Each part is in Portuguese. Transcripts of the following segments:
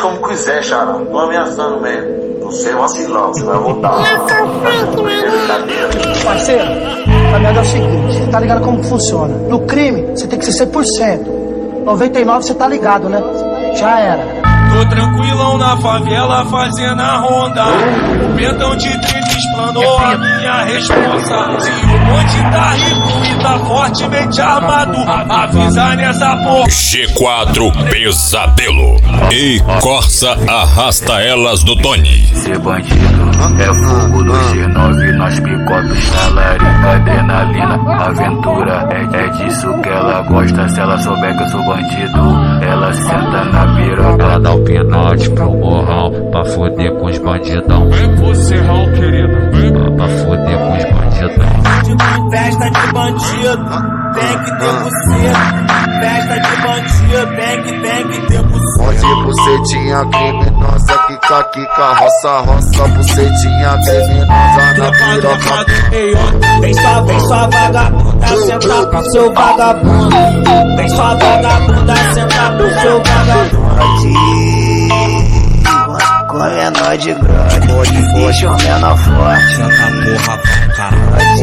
como quiser, Xará. Tô ameaçando mesmo. Você é vacilão, você vai voltar. Parceiro, a merda é o seguinte, você tá ligado como que funciona. No crime, você tem que ser 100%. 99% você tá ligado, né? Já era. Tô tranquilão na favela fazendo a ronda. O pentão de 30 explanou a minha responsa. Se o monte tá rico e tá fortemente armado, avisa nessa porra. G4 Pesadelo e Corsa arrasta elas do Tony. Ser bandido é fogo do G9. Nós picota, talarica, adrenalina. Aventura é disso que ela gosta. Se ela souber que eu sou bandido, ela senta na piroca. Ela dá o pinote pro morrão pra foder com os bandidão. Vem você, Raul, querido. Pra foder com os bandidão. Festa de bandido, tem que ter buceta. Festa de bandido, tem que ter buceta. Onde bucetinha criminosa, kika, roça, bucetinha criminosa na piroca. Vem sua vagabunda, senta pro seu vagabundo. Vem sua vagabunda, senta pro seu vagabundo. Come é nóis de grande, deixa o menor forte. Porra, caralho.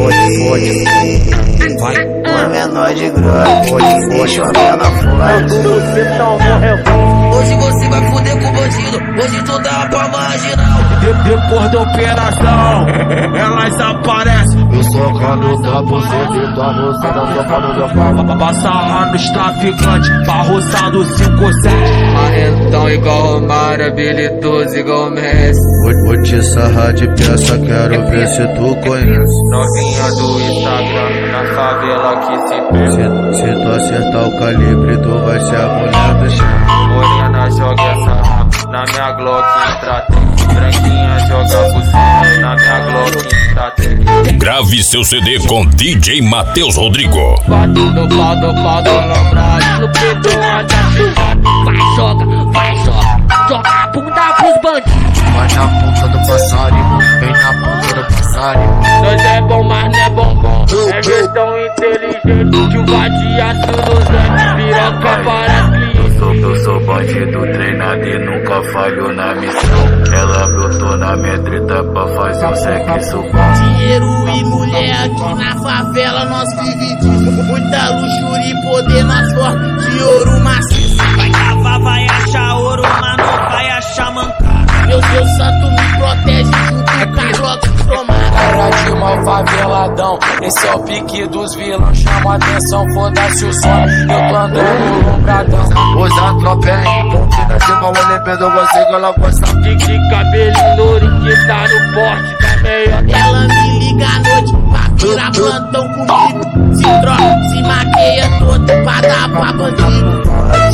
Come é nóis de grande, deixa o menor forte. Hoje você vai foder com o bandido, hoje tu dá pra marginal. Depois da operação, elas aparecem. Eu socando da buceta e tua buceta socando da palma. Passar nos traficantes, barroçado 5-7. Marrentão igual Romário, habilidoso igual Messi. Vou te sarrar de peça, quero ver se tu conhece. Novinha do Instagram, na favela que se pega. Se tu acertar o calibre, tu vai ser a mulher do chão. Morena joga essa rapa, na minha Glock estratégia. Branquinha joga buceta, na minha Glock estratégia. Grave seu CD com DJ Matheus Rodrigo. Bate do pau do alambrado, no peito anda fechado. Vai joga a bunda pros bandidos. Vai na ponta do passarinho, vem na ponta do passarinho. Nós é bom, mas não é bombom. É questão inteligente que o vadiaço nos anos. Piroca para cliente. Eu sou bandido treinado e nunca falho na missão. Ela brotou na minha treta pra fazer um sexo bom. Dinheiro e mulher aqui na favela nós vive disso. Muita luxúria e poder nós forte de ouro maciço. Vai cavar, vai achar ouro, mas não vai achar mancada. Meu Deus santo me protege junto com a Glock tomada. Cara de mal faveladão, esse é o pique dos vilões. Chama atenção, foda-se o som. Eu tô andando lombradão. Usa tropém, pontina de mal, lembrando você que ela gosta. De cabelo louro que tá no porte da meia. Ela me liga à noite pra virar plantão comigo. Se troca, se maqueia todo pra dar pra bandido.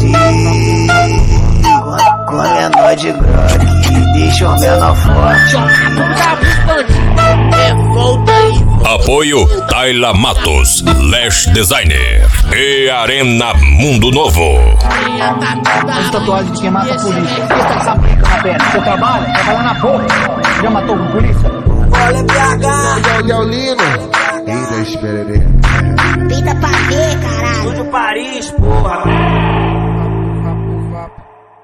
Come é nóis de grande, deixa o menor forte. Joga a bunda pros bandidos. É volta e Apoio Tayla Matos, Lash Designer e Arena Mundo Novo. As tatuagens de quem mata a polícia. Por que você tá com essa brinca na perna? Você trabalha? Trabalha na porra. Já matou com polícia? olha BH. É o Lino. E da espererê. Pinta pra ver, caralho. Tudo Paris, porra.